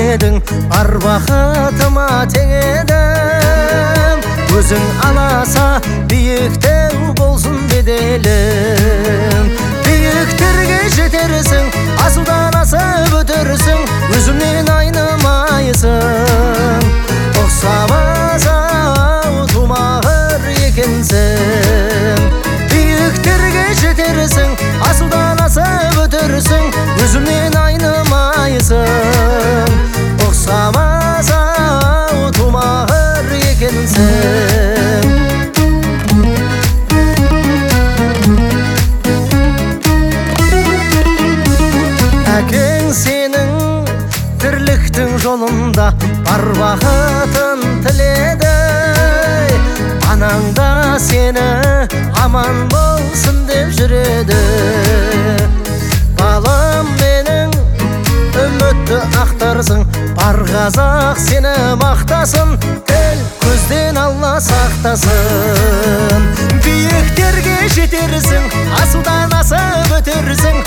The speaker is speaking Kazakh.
едің, бар бақытыма тең едің. Өзің аласа биіктеу болсын беделің. Биіктерге жетерсің, асудан асып өтерсің, өзіңнен айнымайсың. Ұқсамас-ау тумағыр екенсің. Биіктерге жетерсің, асудан асып өтерсің, өзіңнен айнымайсың. Ұқсамас-ау тумағыр екенсің. Әкең сенің тірліктің жолында бар бақытын тіледі. Анаң да сені аман болсын деп жүреді. Балам менің үмітті ақтарсың, бар қазақ сені мақтасын, тіл көзден Алла сақтасын. Биіктерге жетерсің, асудан асып өтерсің,